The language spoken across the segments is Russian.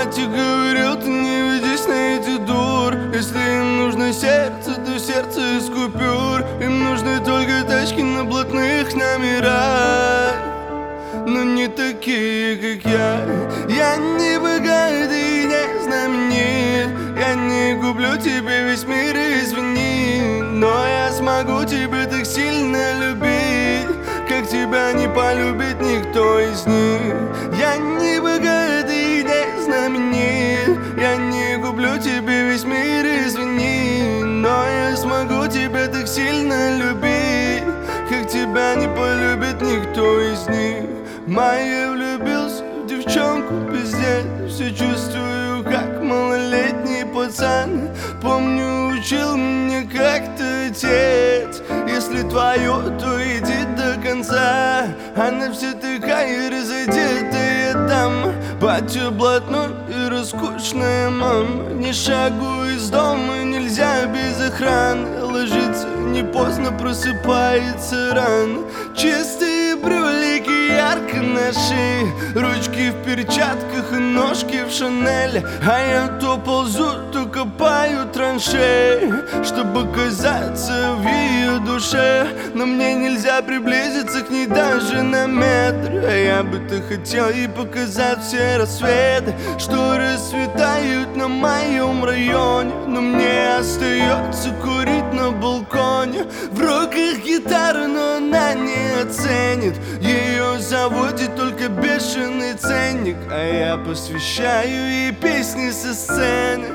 Батя говорил, ты не ведись на эти дур. Если им нужно сердце, то сердце из купюр. Им нужны только тачки на блатных номерах, но не такие, как я. Я не богатый, не знаменит. Я не куплю тебе весь мир, извини, но я смогу тебя так сильно любить, как тебя не полюбит никто из них. Я не богатый, не знаменит. Я не куплю тебе весь мир, извини, но я смогу тебя так сильно любить, как тебя не полюбит никто из них. Я влюбился в девчонку, пиздец. Все чувствую, как малолетний пацан. Помню, учил меня как-то отец: если твое, то иди до конца. Она вся такая разодетая там. Батя блатной и роскошная мама. Ни шагу из дома нельзя без охраны. Ложится не поздно, просыпается рано. Чистые брюлики ярко на шее, ручки в перчатках и ножки в Шанель. А я то ползу, то копаю траншеи, чтобы оказаться в ее душе. Но мне нельзя приблизиться к ней даже на метр. А я бы-то хотел ей показать все рассветы, что расцветают на моем районе. Но мне остается курить на балконе. В руках гитара, но она не оценит. Ее заводит только бешеный ценник, а я посвящаю ей песни со сцены.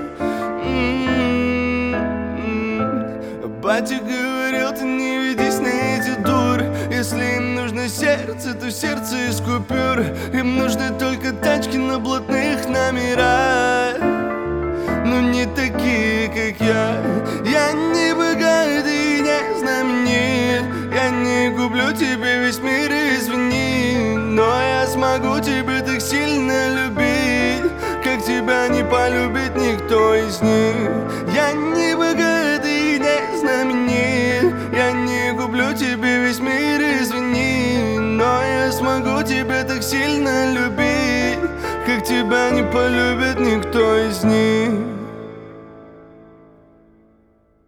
Батя говорил, ты не ведись на эти дуры. Если им нужно сердце, то сердце из купюр. Им нужны только тачки на блатных номерах, но не такие, как я. Я не богатый, не знаменит. Я не куплю тебе весь мир, извини, но я смогу тебя так сильно любить, как тебя не полюбит никто из них. Я не богатый, не знаменит. Я не куплю тебе весь мир, извини, но я смогу тебя так сильно любить, как тебя не полюбит никто из них.